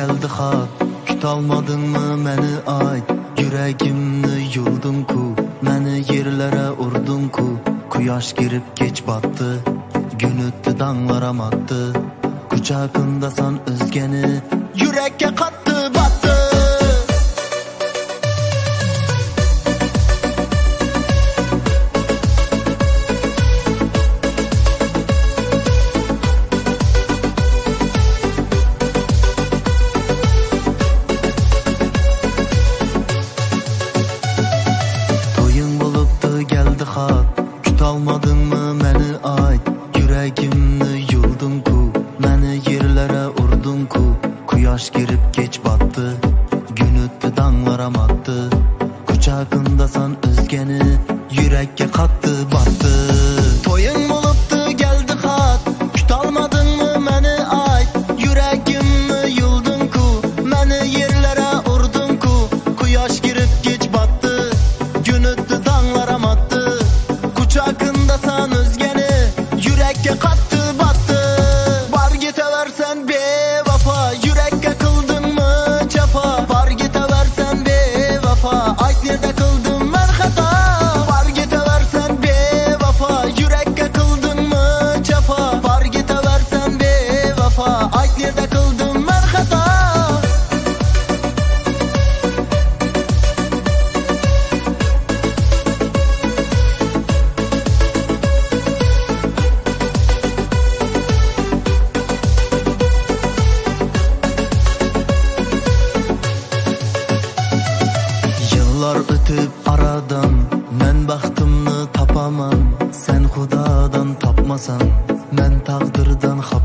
geldi xat. Kütalmadınmı məni ayt? Yüreğimni yuldun ku, məni yerlere urdun ku. Kuyaş girip geç battı, gün öttü dağlara mattı. Kucağındasan özgeni, yürekke kattı battı. Geldi xat, kütalmadınmı məni ayt? Yüreğimni yuldun ku, məni yerlere urdun ku. Kuyaş girip geç battı, gün öttü dağlara mattı. Kucağındasan özgeni, yürekke kattı battı. Toyun oluptu geldi xat, kütalmadınmı məni ayt? Yüreğimni yuldun ku, məni yerlere urdun ku. Kuyaş girip geç battı, gün öttü dağlara mattı. Kucağındasan özgeni, yürekke kattı battı. Var giteversen bevafa, yürekke kıldın mı cefa? Var giteversen bevafa, ayt nerede kıldım ben hata? Var giteversen bevafa, yürekke kıldın mı cefa? Var giteversen bevafa, ayt nerede kıldım ben hata? Yıllar ötüp aradan, men baxtımni tapaman. Sen Xudodan tapmasan, men taqdirdan xafaman.